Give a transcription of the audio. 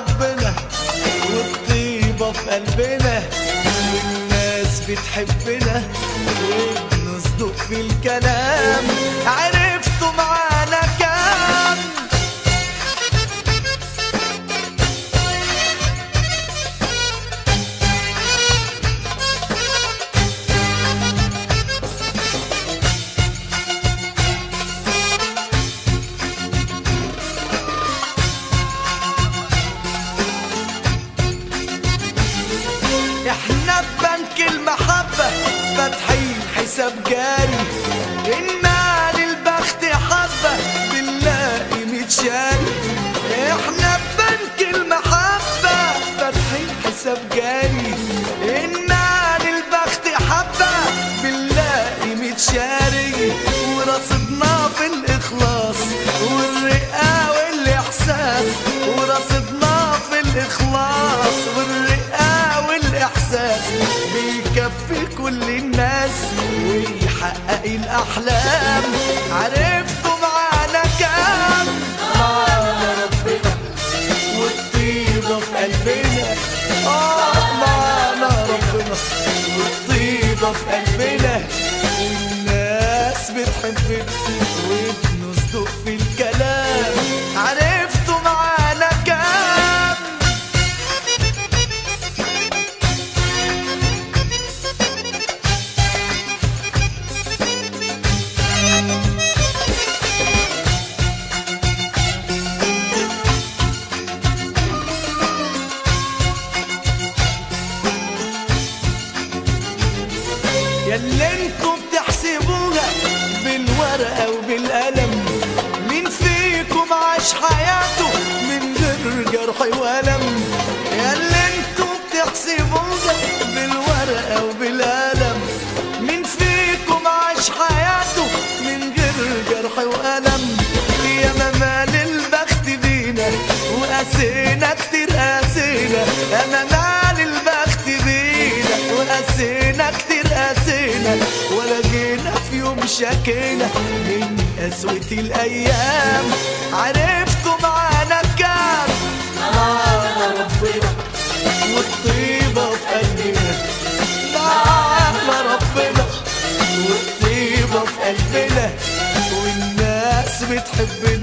ربنا والطيبة في قلبنا والناس بتحبنا وبنصدق في الكلام. عرفتوا معانا كام؟ احنا ببنك المحبة فاتحين حساب جاري، إنا للبخت حبة بنلاقي متشاري. احنا ببنك المحبة فاتحين حساب جاري، إنا للبخت حبة بنلاقي متشاري. ورصدنا في الإخلاص والرقة والإحساس، ورصدنا في الإخلاص والرقة والإحساس بيكفي كل الناس ويحقق الأحلام. عرفتوا معانا كام؟ معانا ربنا والطيبة في قلبنا. معانا ربنا والطيبة في قلبنا والناس بتحبنا وبنصدق في الكلام. عرفتوا معانا كام؟ ياللي انتوا بتحسبوها بالورقة وبالقلم، مين فيكم عاش حياته من غير جرح وألم؟ ياللي انتوا بتحسبوها بالورقة وبالقلم، مين فيكم عاش حياته من غير جرح وألم؟ يا مال البخت بينا وقاسينا كتير قاسينا، انا مال البخت بينا وقاسينا كتير قاسينا، ولا جينا في يوم شكينا من قسوة الأيام. عرفتوا معانا كام؟ معانا ربنا والطيبة في قلبنا. معانا ربنا والطيبة في قلبنا والناس بتحبنا